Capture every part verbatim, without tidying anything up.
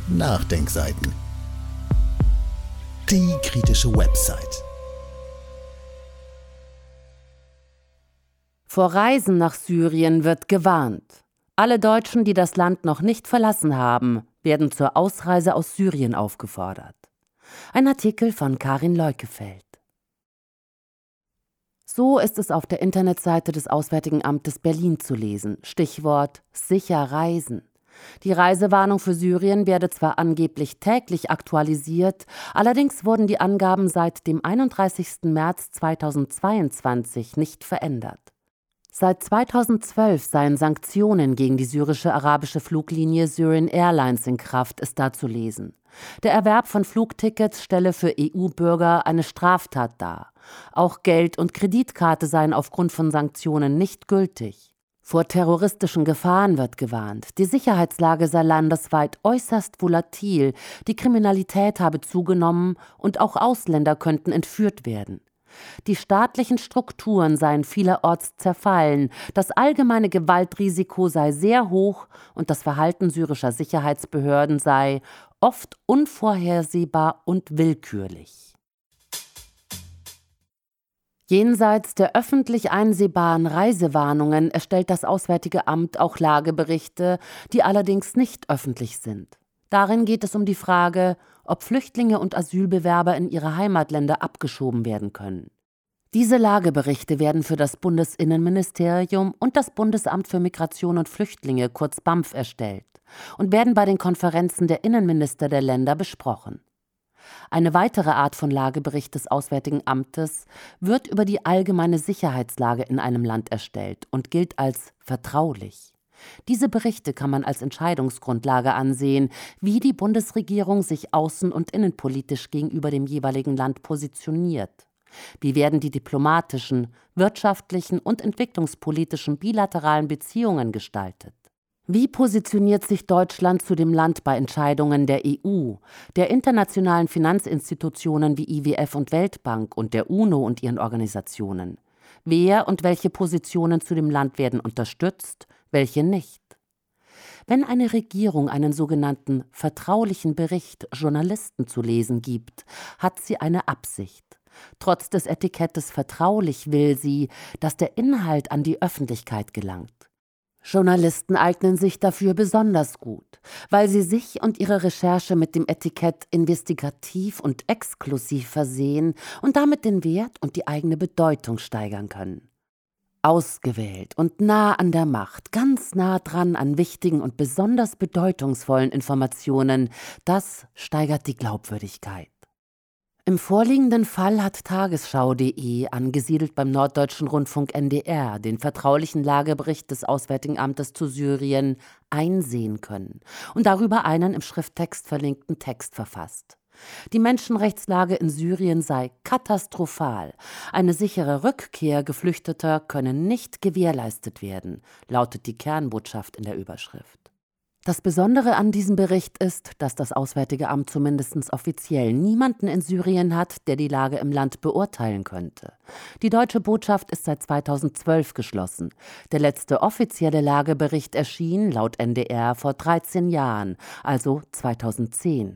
Nachdenkseiten. Die kritische Website. Vor Reisen nach Syrien wird gewarnt. Alle Deutschen, die das Land noch nicht verlassen haben, werden zur Ausreise aus Syrien aufgefordert. Ein Artikel von Karin Leukefeld. So ist es auf der Internetseite des Auswärtigen Amtes Berlin zu lesen. Stichwort sicher reisen. Die Reisewarnung für Syrien werde zwar angeblich täglich aktualisiert, allerdings wurden die Angaben seit dem einunddreißigsten März zweitausendzweiundzwanzig nicht verändert. Seit zweitausendzwölf seien Sanktionen gegen die syrische arabische Fluglinie Syrian Airlines in Kraft, ist da zu lesen. Der Erwerb von Flugtickets stelle für E U-Bürger eine Straftat dar. Auch Geld- und Kreditkarte seien aufgrund von Sanktionen nicht gültig. Vor terroristischen Gefahren wird gewarnt. Die Sicherheitslage sei landesweit äußerst volatil, die Kriminalität habe zugenommen und auch Ausländer könnten entführt werden. Die staatlichen Strukturen seien vielerorts zerfallen, das allgemeine Gewaltrisiko sei sehr hoch und das Verhalten syrischer Sicherheitsbehörden sei oft unvorhersehbar und willkürlich. Jenseits der öffentlich einsehbaren Reisewarnungen erstellt das Auswärtige Amt auch Lageberichte, die allerdings nicht öffentlich sind. Darin geht es um die Frage, ob Flüchtlinge und Asylbewerber in ihre Heimatländer abgeschoben werden können. Diese Lageberichte werden für das Bundesinnenministerium und das Bundesamt für Migration und Flüchtlinge, kurz B A M F, erstellt und werden bei den Konferenzen der Innenminister der Länder besprochen. Eine weitere Art von Lagebericht des Auswärtigen Amtes wird über die allgemeine Sicherheitslage in einem Land erstellt und gilt als vertraulich. Diese Berichte kann man als Entscheidungsgrundlage ansehen, wie die Bundesregierung sich außen- und innenpolitisch gegenüber dem jeweiligen Land positioniert. Wie werden die diplomatischen, wirtschaftlichen und entwicklungspolitischen bilateralen Beziehungen gestaltet? Wie positioniert sich Deutschland zu dem Land bei Entscheidungen der E U, der internationalen Finanzinstitutionen wie I W F und Weltbank und der UNO und ihren Organisationen? Wer und welche Positionen zu dem Land werden unterstützt, welche nicht? Wenn eine Regierung einen sogenannten vertraulichen Bericht Journalisten zu lesen gibt, hat sie eine Absicht. Trotz des Etikettes vertraulich will sie, dass der Inhalt an die Öffentlichkeit gelangt. Journalisten eignen sich dafür besonders gut, weil sie sich und ihre Recherche mit dem Etikett investigativ und exklusiv versehen und damit den Wert und die eigene Bedeutung steigern können. Ausgewählt und nah an der Macht, ganz nah dran an wichtigen und besonders bedeutungsvollen Informationen, das steigert die Glaubwürdigkeit. Im vorliegenden Fall hat Tagesschau punkt de, angesiedelt beim Norddeutschen Rundfunk N D R, den vertraulichen Lagebericht des Auswärtigen Amtes zu Syrien einsehen können und darüber einen im Schrifttext verlinkten Text verfasst. Die Menschenrechtslage in Syrien sei katastrophal. Eine sichere Rückkehr Geflüchteter könne nicht gewährleistet werden, lautet die Kernbotschaft in der Überschrift. Das Besondere an diesem Bericht ist, dass das Auswärtige Amt zumindest offiziell niemanden in Syrien hat, der die Lage im Land beurteilen könnte. Die deutsche Botschaft ist seit zweitausendzwölf geschlossen. Der letzte offizielle Lagebericht erschien, laut N D R, vor dreizehn Jahren, also zweitausendzehn.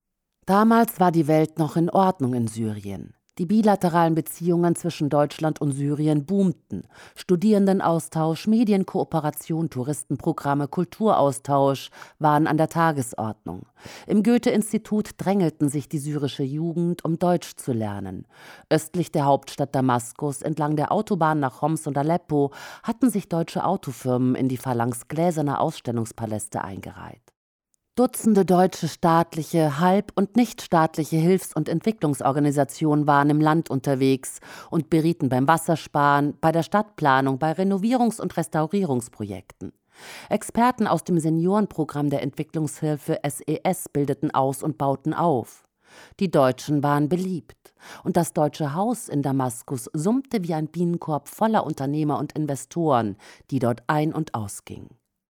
Damals war die Welt noch in Ordnung in Syrien. Die bilateralen Beziehungen zwischen Deutschland und Syrien boomten. Studierendenaustausch, Medienkooperation, Touristenprogramme, Kulturaustausch waren an der Tagesordnung. Im Goethe-Institut drängelten sich die syrische Jugend, um Deutsch zu lernen. Östlich der Hauptstadt Damaskus, entlang der Autobahn nach Homs und Aleppo, hatten sich deutsche Autofirmen in die Phalanx gläserner Ausstellungspaläste eingereiht. Dutzende deutsche staatliche, halb- und nichtstaatliche Hilfs- und Entwicklungsorganisationen waren im Land unterwegs und berieten beim Wassersparen, bei der Stadtplanung, bei Renovierungs- und Restaurierungsprojekten. Experten aus dem Seniorenprogramm der Entwicklungshilfe S E S bildeten aus und bauten auf. Die Deutschen waren beliebt und das Deutsche Haus in Damaskus summte wie ein Bienenkorb voller Unternehmer und Investoren, die dort ein- und ausgingen.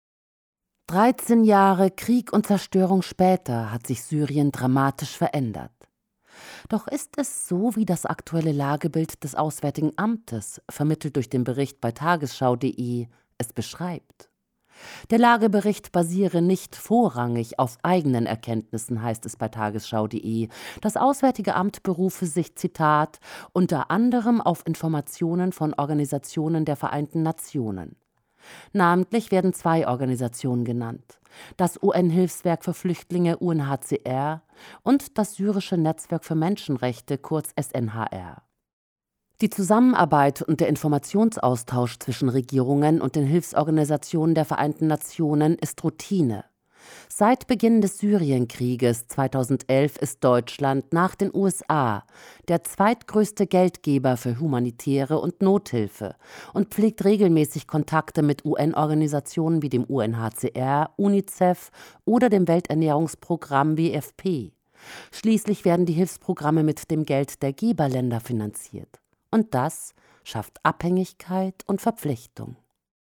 dreizehn Jahre Krieg und Zerstörung später hat sich Syrien dramatisch verändert. Doch ist es so, wie das aktuelle Lagebild des Auswärtigen Amtes, vermittelt durch den Bericht bei tagesschau punkt de, es beschreibt. Der Lagebericht basiere nicht vorrangig auf eigenen Erkenntnissen, heißt es bei tagesschau punkt de. Das Auswärtige Amt berufe sich, Zitat, unter anderem auf Informationen von Organisationen der Vereinten Nationen. Namentlich werden zwei Organisationen genannt: das U N-Hilfswerk für Flüchtlinge U N H C R und das Syrische Netzwerk für Menschenrechte, kurz S N H R. Die Zusammenarbeit und der Informationsaustausch zwischen Regierungen und den Hilfsorganisationen der Vereinten Nationen ist Routine. Seit Beginn des Syrienkrieges zweitausendelf ist Deutschland nach den U S A der zweitgrößte Geldgeber für humanitäre und Nothilfe und pflegt regelmäßig Kontakte mit U N-Organisationen wie dem U N H C R, UNICEF oder dem Welternährungsprogramm W F P. Schließlich werden die Hilfsprogramme mit dem Geld der Geberländer finanziert. Und das schafft Abhängigkeit und Verpflichtung.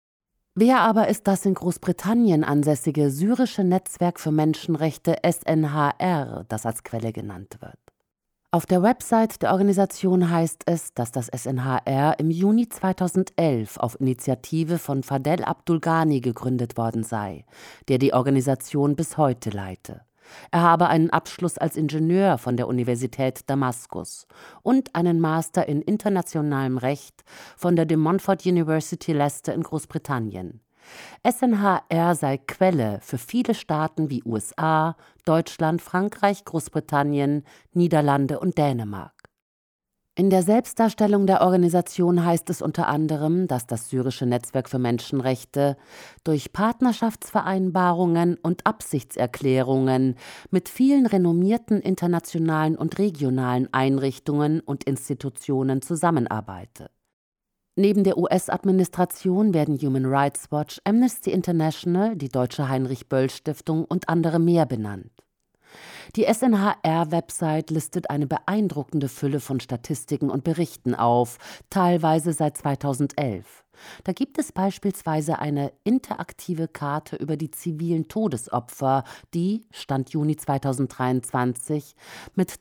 Wer aber ist das in Großbritannien ansässige Syrische Netzwerk für Menschenrechte S N H R, das als Quelle genannt wird? Auf der Website der Organisation heißt es, dass das S N H R im Juni zweitausendelf auf Initiative von Fadel Abdul-Ghani gegründet worden sei, der die Organisation bis heute leite. Er habe einen Abschluss als Ingenieur von der Universität Damaskus und einen Master in internationalem Recht von der De Montfort University Leicester in Großbritannien. S N H R sei Quelle für viele Staaten wie U S A, Deutschland, Frankreich, Großbritannien, Niederlande und Dänemark. In der Selbstdarstellung der Organisation heißt es unter anderem, dass das Syrische Netzwerk für Menschenrechte durch Partnerschaftsvereinbarungen und Absichtserklärungen mit vielen renommierten internationalen und regionalen Einrichtungen und Institutionen zusammenarbeite. Neben der U S-Administration werden Human Rights Watch, Amnesty International, die Deutsche Heinrich-Böll-Stiftung und andere mehr benannt. Die S N H R-Website listet eine beeindruckende Fülle von Statistiken und Berichten auf, teilweise seit zweitausendelf. Da gibt es beispielsweise eine interaktive Karte über die zivilen Todesopfer, die, Stand Juni zweitausenddreiundzwanzig, mit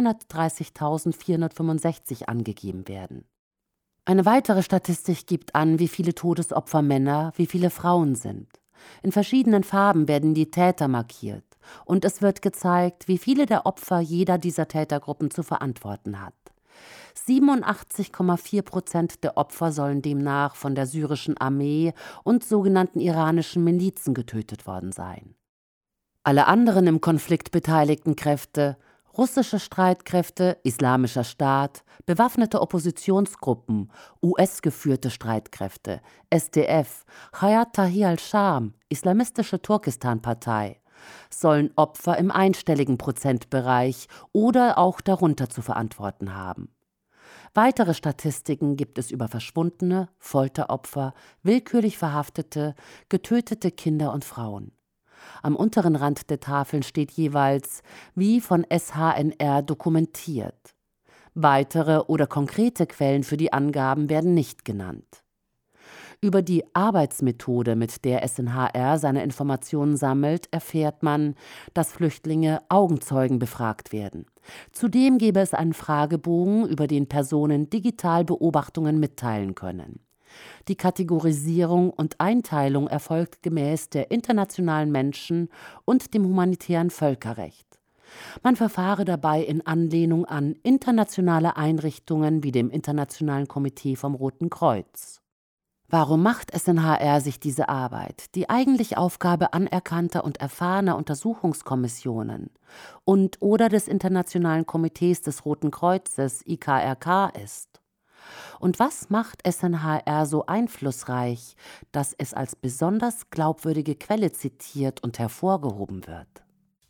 zweihundertdreißigtausendvierhundertfünfundsechzig angegeben werden. Eine weitere Statistik gibt an, wie viele Todesopfer Männer, wie viele Frauen sind. In verschiedenen Farben werden die Täter markiert. Und es wird gezeigt, wie viele der Opfer jeder dieser Tätergruppen zu verantworten hat. siebenundachtzig Komma vier Prozent der Opfer sollen demnach von der syrischen Armee und sogenannten iranischen Milizen getötet worden sein. Alle anderen im Konflikt beteiligten Kräfte, russische Streitkräfte, Islamischer Staat, bewaffnete Oppositionsgruppen, U S-geführte Streitkräfte, S D F, Hayat Tahrir al-Sham, Islamistische Turkestan-Partei, sollen Opfer im einstelligen Prozentbereich oder auch darunter zu verantworten haben. Weitere Statistiken gibt es über verschwundene, Folteropfer, willkürlich Verhaftete, getötete Kinder und Frauen. Am unteren Rand der Tafeln steht jeweils, wie von S H N R dokumentiert. Weitere oder konkrete Quellen für die Angaben werden nicht genannt. Über die Arbeitsmethode, mit der S N H R seine Informationen sammelt, erfährt man, dass Flüchtlinge Augenzeugen befragt werden. Zudem gebe es einen Fragebogen, über den Personen digital Beobachtungen mitteilen können. Die Kategorisierung und Einteilung erfolgt gemäß der internationalen Menschen- und dem humanitären Völkerrecht. Man verfahre dabei in Anlehnung an internationale Einrichtungen wie dem Internationalen Komitee vom Roten Kreuz. Warum macht S N H R sich diese Arbeit, die eigentlich Aufgabe anerkannter und erfahrener Untersuchungskommissionen und oder des Internationalen Komitees des Roten Kreuzes I K R K ist? Und was macht S N H R so einflussreich, dass es als besonders glaubwürdige Quelle zitiert und hervorgehoben wird?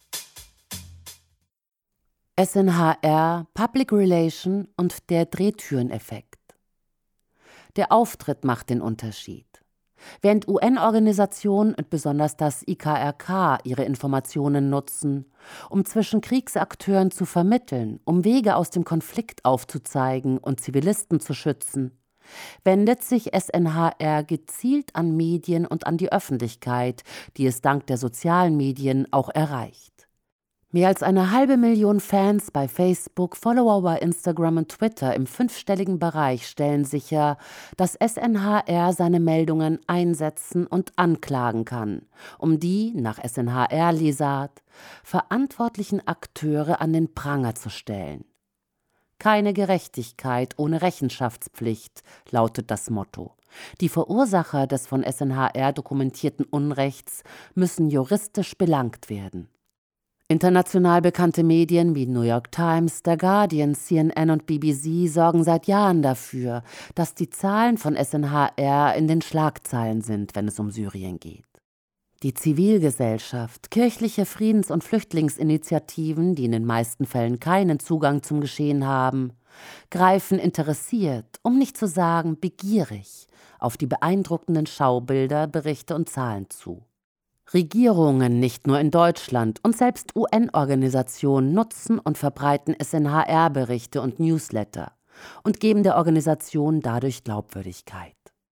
S N H R, Public Relation und der Drehtüreneffekt. Der Auftritt macht den Unterschied. Während U N-Organisationen und besonders das I K R K ihre Informationen nutzen, um zwischen Kriegsakteuren zu vermitteln, um Wege aus dem Konflikt aufzuzeigen und Zivilisten zu schützen, wendet sich S N H R gezielt an Medien und an die Öffentlichkeit, die es dank der sozialen Medien auch erreicht. Mehr als eine halbe Million Fans bei Facebook, Follower bei Instagram und Twitter im fünfstelligen Bereich stellen sicher, dass S N H R seine Meldungen einsetzen und anklagen kann, um die, nach S N H R-Lesart, verantwortlichen Akteure an den Pranger zu stellen. Keine Gerechtigkeit ohne Rechenschaftspflicht, lautet das Motto. Die Verursacher des von S N H R dokumentierten Unrechts müssen juristisch belangt werden. International bekannte Medien wie New York Times, The Guardian, C N N und B B C sorgen seit Jahren dafür, dass die Zahlen von S N H R in den Schlagzeilen sind, wenn es um Syrien geht. Die Zivilgesellschaft, kirchliche Friedens- und Flüchtlingsinitiativen, die in den meisten Fällen keinen Zugang zum Geschehen haben, greifen interessiert, um nicht zu sagen begierig, auf die beeindruckenden Schaubilder, Berichte und Zahlen zu. Regierungen, nicht nur in Deutschland, und selbst U N-Organisationen nutzen und verbreiten S N H R-Berichte und Newsletter und geben der Organisation dadurch Glaubwürdigkeit.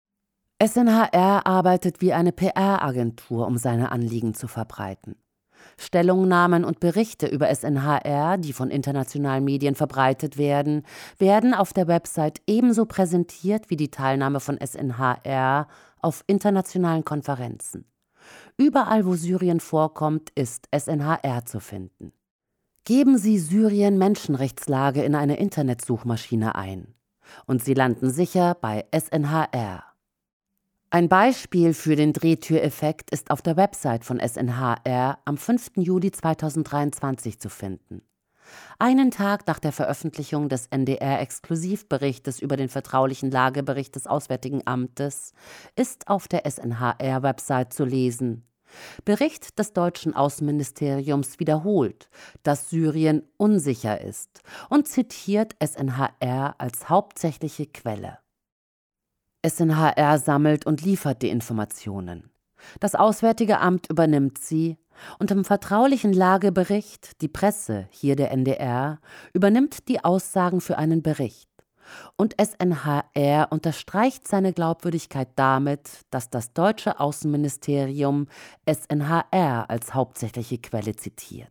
S N H R arbeitet wie eine P R-Agentur, um seine Anliegen zu verbreiten. Stellungnahmen und Berichte über S N H R, die von internationalen Medien verbreitet werden, werden auf der Website ebenso präsentiert wie die Teilnahme von S N H R auf internationalen Konferenzen. Überall, wo Syrien vorkommt, ist S N H R zu finden. Geben Sie Syrien Menschenrechtslage in eine Internetsuchmaschine ein und Sie landen sicher bei S N H R. Ein Beispiel für den Drehtüreffekt ist auf der Website von S N H R am fünften Juli zweitausenddreiundzwanzig zu finden. Einen Tag nach der Veröffentlichung des N D R-Exklusivberichtes über den vertraulichen Lagebericht des Auswärtigen Amtes ist auf der S N H R-Website zu lesen: Bericht des deutschen Außenministeriums wiederholt, dass Syrien unsicher ist und zitiert S N H R als hauptsächliche Quelle. S N H R sammelt und liefert die Informationen. Das Auswärtige Amt übernimmt sie und im vertraulichen Lagebericht, die Presse, hier der N D R, übernimmt die Aussagen für einen Bericht. Und S N H R unterstreicht seine Glaubwürdigkeit damit, dass das deutsche Außenministerium S N H R als hauptsächliche Quelle zitiert.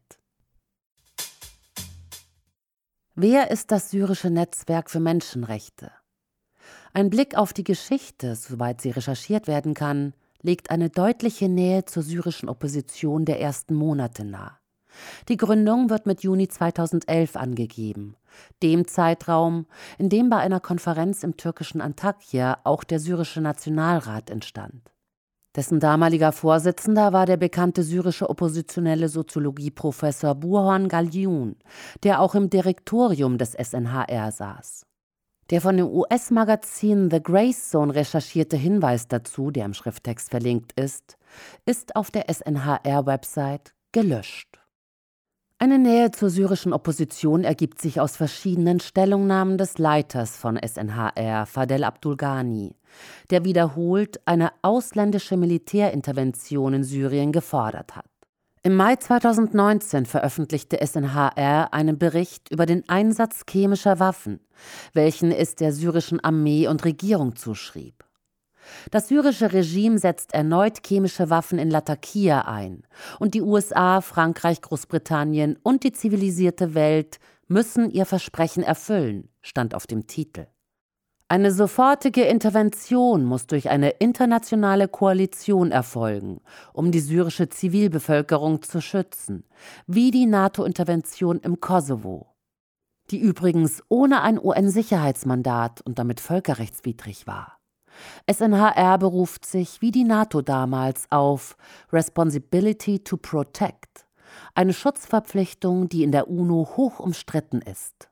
Wer ist das syrische Netzwerk für Menschenrechte? Ein Blick auf die Geschichte, soweit sie recherchiert werden kann, legt eine deutliche Nähe zur syrischen Opposition der ersten Monate nahe. Die Gründung wird mit Juni zweitausendelf angegeben, dem Zeitraum, in dem bei einer Konferenz im türkischen Antakya auch der syrische Nationalrat entstand. Dessen damaliger Vorsitzender war der bekannte syrische oppositionelle Soziologieprofessor Burhan Galyun, der auch im Direktorium des S N H R saß. Der von dem U S-Magazin The Grace Zone recherchierte Hinweis dazu, der im Schrifttext verlinkt ist, ist auf der S N H R-Website gelöscht. Eine Nähe zur syrischen Opposition ergibt sich aus verschiedenen Stellungnahmen des Leiters von S N H R, Fadel Abdulghani, der wiederholt eine ausländische Militärintervention in Syrien gefordert hat. Im Mai zweitausendneunzehn veröffentlichte S N H R einen Bericht über den Einsatz chemischer Waffen, welchen es der syrischen Armee und Regierung zuschrieb. Das syrische Regime setzt erneut chemische Waffen in Latakia ein und die U S A, Frankreich, Großbritannien und die zivilisierte Welt müssen ihr Versprechen erfüllen, stand auf dem Titel. Eine sofortige Intervention muss durch eine internationale Koalition erfolgen, um die syrische Zivilbevölkerung zu schützen, wie die NATO-Intervention im Kosovo, die übrigens ohne ein U N-Sicherheitsmandat und damit völkerrechtswidrig war. S N H R beruft sich, wie die NATO damals, auf Responsibility to Protect, eine Schutzverpflichtung, die in der UNO hoch umstritten ist.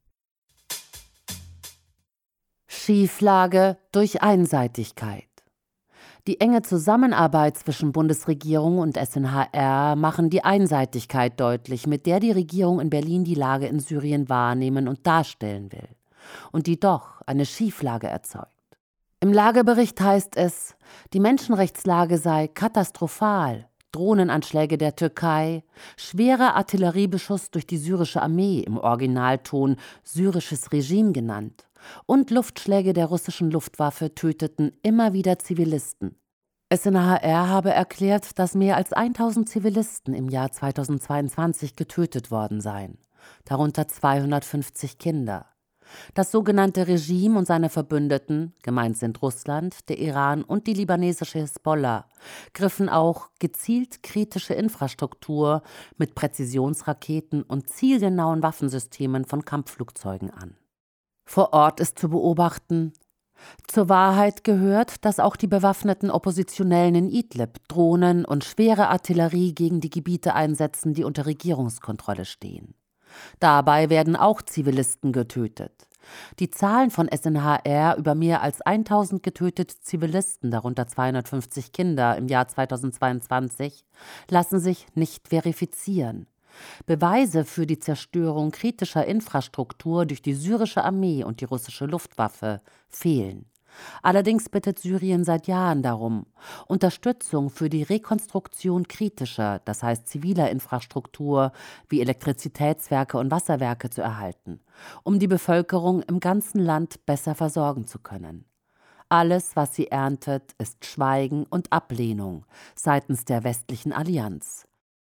Schieflage durch Einseitigkeit. Die enge Zusammenarbeit zwischen Bundesregierung und S N H R machen die Einseitigkeit deutlich, mit der die Regierung in Berlin die Lage in Syrien wahrnehmen und darstellen will und die doch eine Schieflage erzeugt. Im Lagebericht heißt es, die Menschenrechtslage sei katastrophal, Drohnenanschläge der Türkei, schwerer Artilleriebeschuss durch die syrische Armee, im Originalton syrisches Regime genannt, und Luftschläge der russischen Luftwaffe töteten immer wieder Zivilisten. S N H R habe erklärt, dass mehr als tausend Zivilisten im Jahr zweitausendzweiundzwanzig getötet worden seien, darunter zweihundertfünfzig Kinder. Das sogenannte Regime und seine Verbündeten, gemeint sind Russland, der Iran und die libanesische Hisbollah, griffen auch gezielt kritische Infrastruktur mit Präzisionsraketen und zielgenauen Waffensystemen von Kampfflugzeugen an. Vor Ort ist zu beobachten: Zur Wahrheit gehört, dass auch die bewaffneten Oppositionellen in Idlib Drohnen und schwere Artillerie gegen die Gebiete einsetzen, die unter Regierungskontrolle stehen. Dabei werden auch Zivilisten getötet. Die Zahlen von S N H R über mehr als tausend getötete Zivilisten, darunter zweihundertfünfzig Kinder, im Jahr zweitausendzweiundzwanzig, lassen sich nicht verifizieren. Beweise für die Zerstörung kritischer Infrastruktur durch die syrische Armee und die russische Luftwaffe fehlen. Allerdings bittet Syrien seit Jahren darum, Unterstützung für die Rekonstruktion kritischer, das heißt ziviler Infrastruktur wie Elektrizitätswerke und Wasserwerke zu erhalten, um die Bevölkerung im ganzen Land besser versorgen zu können. Alles, was sie erntet, ist Schweigen und Ablehnung seitens der westlichen Allianz.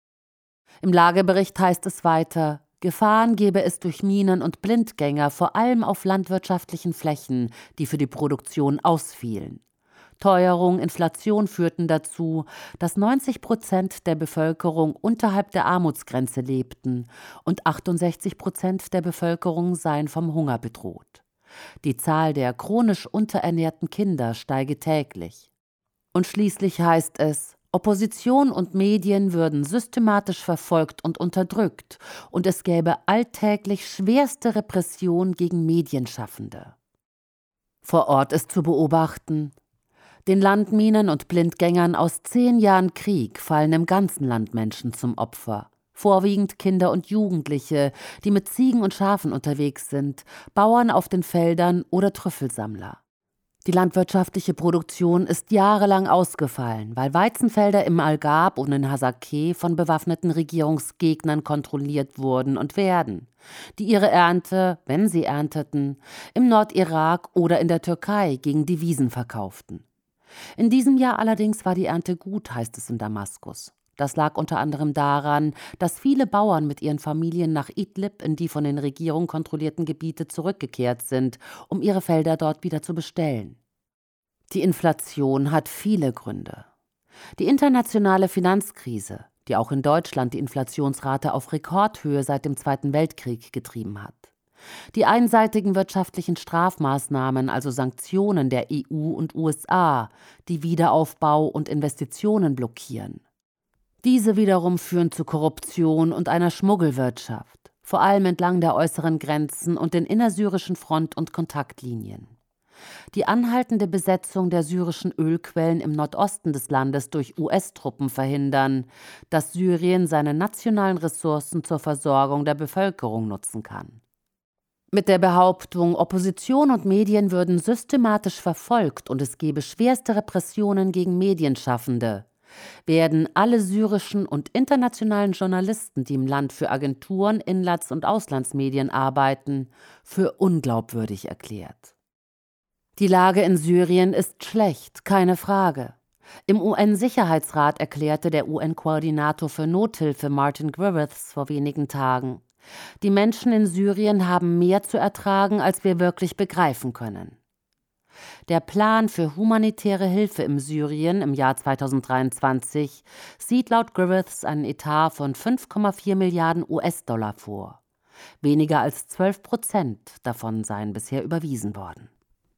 Im Lagebericht heißt es weiter: Gefahren gebe es durch Minen und Blindgänger, vor allem auf landwirtschaftlichen Flächen, die für die Produktion ausfielen. Teuerung, Inflation führten dazu, dass neunzig Prozent der Bevölkerung unterhalb der Armutsgrenze lebten und achtundsechzig Prozent der Bevölkerung seien vom Hunger bedroht. Die Zahl der chronisch unterernährten Kinder steige täglich. Und schließlich heißt es: Opposition und Medien würden systematisch verfolgt und unterdrückt und es gäbe alltäglich schwerste Repression gegen Medienschaffende. Vor Ort ist zu beobachten: Den Landminen und Blindgängern aus zehn Jahren Krieg fallen im ganzen Land Menschen zum Opfer. Vorwiegend Kinder und Jugendliche, die mit Ziegen und Schafen unterwegs sind, Bauern auf den Feldern oder Trüffelsammler. Die landwirtschaftliche Produktion ist jahrelang ausgefallen, weil Weizenfelder im Al-Ghab und in Hasakeh von bewaffneten Regierungsgegnern kontrolliert wurden und werden, die ihre Ernte, wenn sie ernteten, im Nordirak oder in der Türkei gegen Devisen verkauften. In diesem Jahr allerdings war die Ernte gut, heißt es in Damaskus. Das lag unter anderem daran, dass viele Bauern mit ihren Familien nach Idlib in die von den Regierungen kontrollierten Gebiete zurückgekehrt sind, um ihre Felder dort wieder zu bestellen. Die Inflation hat viele Gründe. Die internationale Finanzkrise, die auch in Deutschland die Inflationsrate auf Rekordhöhe seit dem Zweiten Weltkrieg getrieben hat. Die einseitigen wirtschaftlichen Strafmaßnahmen, also Sanktionen der E U und U S A, die Wiederaufbau und Investitionen blockieren. Diese wiederum führen zu Korruption und einer Schmuggelwirtschaft, vor allem entlang der äußeren Grenzen und den innersyrischen Front- und Kontaktlinien. Die anhaltende Besetzung der syrischen Ölquellen im Nordosten des Landes durch U S-Truppen verhindern, dass Syrien seine nationalen Ressourcen zur Versorgung der Bevölkerung nutzen kann. Mit der Behauptung, Opposition und Medien würden systematisch verfolgt und es gebe schwerste Repressionen gegen Medienschaffende, werden alle syrischen und internationalen Journalisten, die im Land für Agenturen, Inlands- und Auslandsmedien arbeiten, für unglaubwürdig erklärt. Die Lage in Syrien ist schlecht, keine Frage. Im U N-Sicherheitsrat erklärte der U N-Koordinator für Nothilfe Martin Griffiths vor wenigen Tagen: Die Menschen in Syrien haben mehr zu ertragen, als wir wirklich begreifen können. Der Plan für humanitäre Hilfe im Syrien im Jahr zweitausenddreiundzwanzig sieht laut Griffiths einen Etat von fünf Komma vier Milliarden U S-Dollar vor. Weniger als zwölf Prozent davon seien bisher überwiesen worden.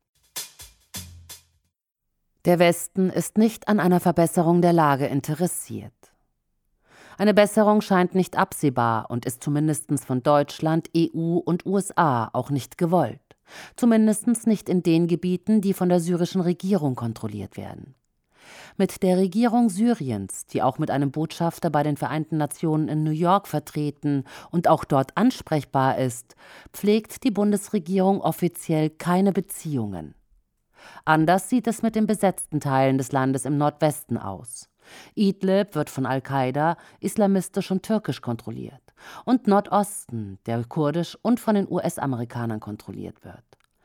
Der Westen ist nicht an einer Verbesserung der Lage interessiert. Eine Besserung scheint nicht absehbar und ist zumindest von Deutschland, E U und U S A auch nicht gewollt. Zumindest nicht in den Gebieten, die von der syrischen Regierung kontrolliert werden. Mit der Regierung Syriens, die auch mit einem Botschafter bei den Vereinten Nationen in New York vertreten und auch dort ansprechbar ist, pflegt die Bundesregierung offiziell keine Beziehungen. Anders sieht es mit den besetzten Teilen des Landes im Nordwesten aus. Idlib wird von Al-Qaida islamistisch und türkisch kontrolliert und Nordosten, der kurdisch und von den U S-Amerikanern kontrolliert wird.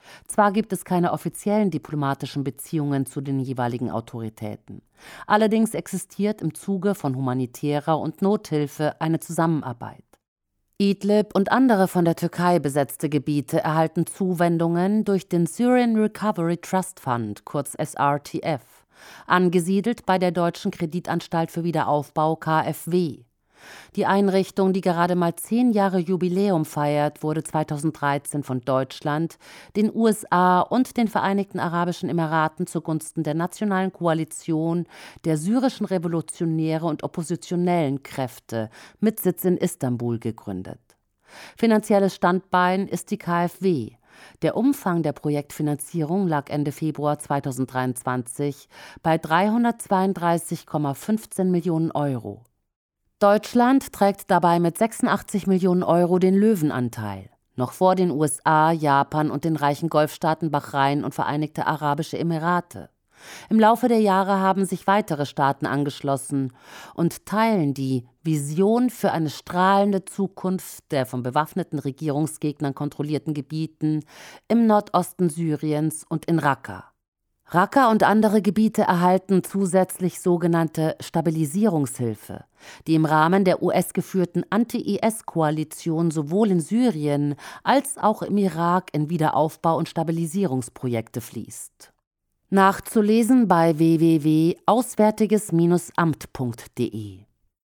Zwar gibt es keine offiziellen diplomatischen Beziehungen zu den jeweiligen Autoritäten. Allerdings existiert im Zuge von humanitärer und Nothilfe eine Zusammenarbeit. Idlib und andere von der Türkei besetzte Gebiete erhalten Zuwendungen durch den Syrian Recovery Trust Fund, kurz S R T F, angesiedelt bei der Deutschen Kreditanstalt für Wiederaufbau K f W. Die Einrichtung, die gerade mal zehn Jahre Jubiläum feiert, wurde zweitausenddreizehn von Deutschland, den U S A und den Vereinigten Arabischen Emiraten zugunsten der nationalen Koalition der syrischen Revolutionäre und oppositionellen Kräfte mit Sitz in Istanbul gegründet. Finanzielles Standbein ist die K f W. Der Umfang der Projektfinanzierung lag Ende Februar zweitausenddreiundzwanzig bei dreihundertzweiunddreißig Komma fünfzehn Millionen Euro. Deutschland trägt dabei mit sechsundachtzig Millionen Euro den Löwenanteil, noch vor den U S A, Japan und den reichen Golfstaaten Bahrain und Vereinigte Arabische Emirate. Im Laufe der Jahre haben sich weitere Staaten angeschlossen und teilen die Vision für eine strahlende Zukunft der von bewaffneten Regierungsgegnern kontrollierten Gebieten im Nordosten Syriens und in Raqqa. Raqqa und andere Gebiete erhalten zusätzlich sogenannte Stabilisierungshilfe, die im Rahmen der U S-geführten Anti-I S-Koalition sowohl in Syrien als auch im Irak in Wiederaufbau- und Stabilisierungsprojekte fließt. Nachzulesen bei w w w punkt auswärtiges Amt punkt d e.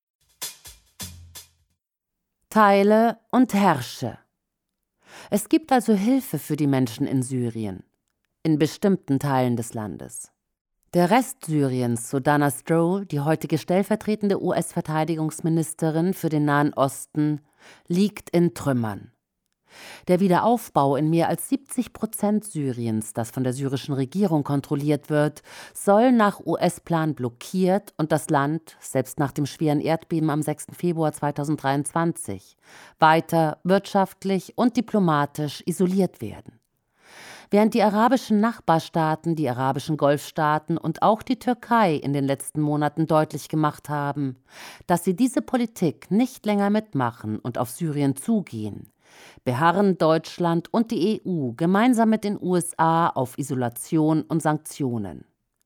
Teile und herrsche. Es gibt also Hilfe für die Menschen in Syrien. In bestimmten Teilen des Landes. Der Rest Syriens, so Dana Strohl, die heutige stellvertretende U S-Verteidigungsministerin für den Nahen Osten, liegt in Trümmern. Der Wiederaufbau in mehr als siebzig Prozent Syriens, das von der syrischen Regierung kontrolliert wird, soll nach U S-Plan blockiert und das Land, selbst nach dem schweren Erdbeben am sechsten Februar zweitausenddreiundzwanzig, weiter wirtschaftlich und diplomatisch isoliert werden. Während die arabischen Nachbarstaaten, die arabischen Golfstaaten und auch die Türkei in den letzten Monaten deutlich gemacht haben, dass sie diese Politik nicht länger mitmachen und auf Syrien zugehen, beharren Deutschland und die E U gemeinsam mit den U S A auf Isolation und Sanktionen.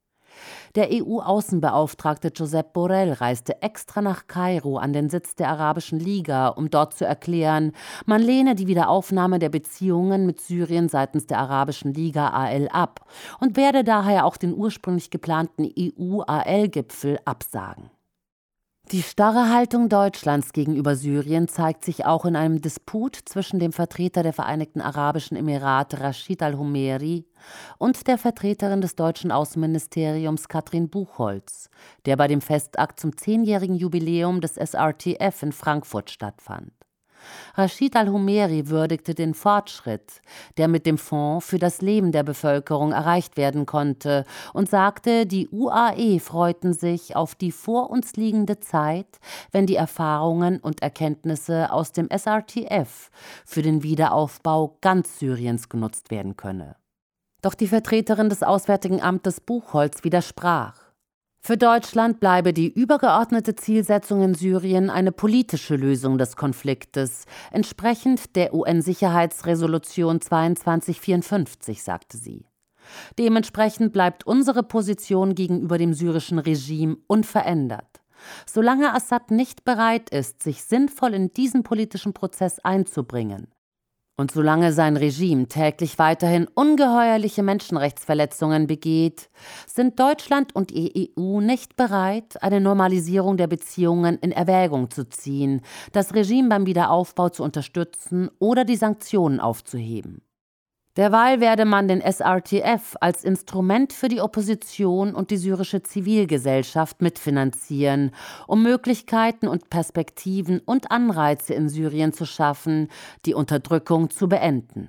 Der E U-Außenbeauftragte Josep Borrell reiste extra nach Kairo an den Sitz der Arabischen Liga, um dort zu erklären, man lehne die Wiederaufnahme der Beziehungen mit Syrien seitens der Arabischen Liga A L ab und werde daher auch den ursprünglich geplanten E U-A L-Gipfel absagen. Die starre Haltung Deutschlands gegenüber Syrien zeigt sich auch in einem Disput zwischen dem Vertreter der Vereinigten Arabischen Emirate Rashid al-Humeri und der Vertreterin des deutschen Außenministeriums Katrin Buchholz, der bei dem Festakt zum zehnjährigen Jubiläum des S R T F in Frankfurt stattfand. Rashid al-Humeri würdigte den Fortschritt, der mit dem Fonds für das Leben der Bevölkerung erreicht werden konnte, und sagte, die U A E freuten sich auf die vor uns liegende Zeit, wenn die Erfahrungen und Erkenntnisse aus dem S R T F für den Wiederaufbau ganz Syriens genutzt werden könne. Doch die Vertreterin des Auswärtigen Amtes Buchholz widersprach. Für Deutschland bleibe die übergeordnete Zielsetzung in Syrien eine politische Lösung des Konfliktes, entsprechend der U N-Sicherheitsresolution zweiundzwanzig vierundfünfzig, sagte sie. Dementsprechend bleibt unsere Position gegenüber dem syrischen Regime unverändert. Solange Assad nicht bereit ist, sich sinnvoll in diesen politischen Prozess einzubringen, und solange sein Regime täglich weiterhin ungeheuerliche Menschenrechtsverletzungen begeht, sind Deutschland und die E U nicht bereit, eine Normalisierung der Beziehungen in Erwägung zu ziehen, das Regime beim Wiederaufbau zu unterstützen oder die Sanktionen aufzuheben. Derweil werde man den S R T F als Instrument für die Opposition und die syrische Zivilgesellschaft mitfinanzieren, um Möglichkeiten und Perspektiven und Anreize in Syrien zu schaffen, die Unterdrückung zu beenden.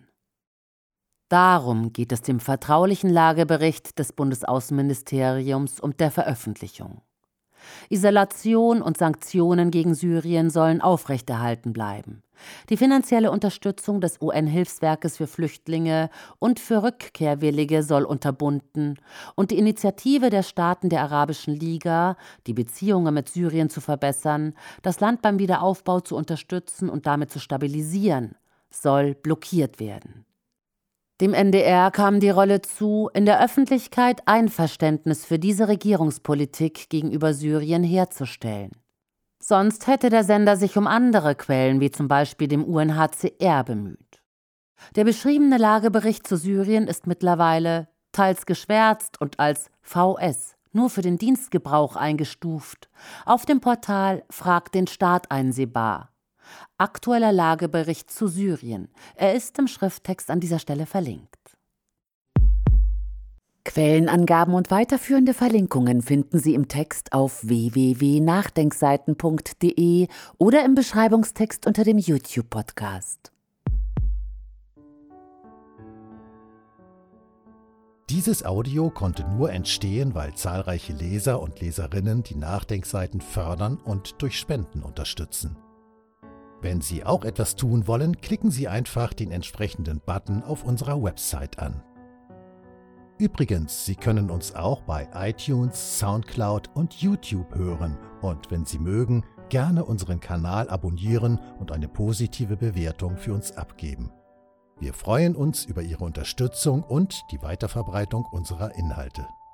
Darum geht es dem vertraulichen Lagebericht des Bundesaußenministeriums und der Veröffentlichung. Isolation und Sanktionen gegen Syrien sollen aufrechterhalten bleiben. Die finanzielle Unterstützung des U N-Hilfswerkes für Flüchtlinge und für Rückkehrwillige soll unterbunden und die Initiative der Staaten der Arabischen Liga, die Beziehungen mit Syrien zu verbessern, das Land beim Wiederaufbau zu unterstützen und damit zu stabilisieren, soll blockiert werden. Dem N D R kam die Rolle zu, in der Öffentlichkeit Einverständnis für diese Regierungspolitik gegenüber Syrien herzustellen. Sonst hätte der Sender sich um andere Quellen, wie zum Beispiel dem U N H C R, bemüht. Der beschriebene Lagebericht zu Syrien ist mittlerweile teils geschwärzt und als V S, nur für den Dienstgebrauch eingestuft, auf dem Portal Frag den Staat einsehbar. Aktueller Lagebericht zu Syrien. Er ist im Schrifttext an dieser Stelle verlinkt. Quellenangaben und weiterführende Verlinkungen finden Sie im Text auf w w w punkt nachdenkseiten punkt d e oder im Beschreibungstext unter dem YouTube-Podcast. Dieses Audio konnte nur entstehen, weil zahlreiche Leser und Leserinnen die Nachdenkseiten fördern und durch Spenden unterstützen. Wenn Sie auch etwas tun wollen, klicken Sie einfach den entsprechenden Button auf unserer Website an. Übrigens, Sie können uns auch bei iTunes, Soundcloud und YouTube hören und wenn Sie mögen, gerne unseren Kanal abonnieren und eine positive Bewertung für uns abgeben. Wir freuen uns über Ihre Unterstützung und die Weiterverbreitung unserer Inhalte.